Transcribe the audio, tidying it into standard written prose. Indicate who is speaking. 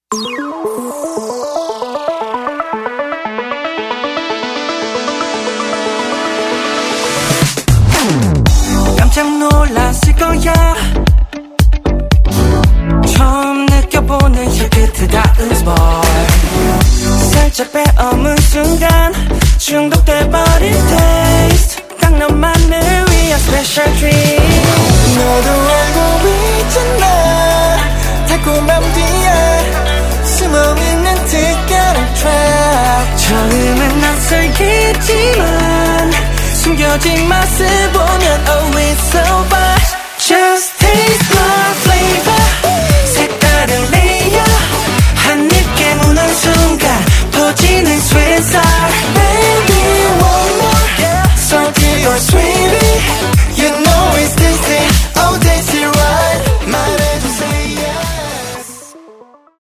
Speaker 1: 깜짝 놀랐을 거야. 처음 느껴보는 힐끗 닿은 스포. 살짝 빼어문 순간 중독돼버릴 테이스트. 딱 너만을 위한 스페셜 트릿. 너도 알고 있잖아. 달콤함 뒤에 숨어있는 특별한 트랙. 처음엔 낯설겠지만 숨겨진 맛을 보면 oh it's so fun.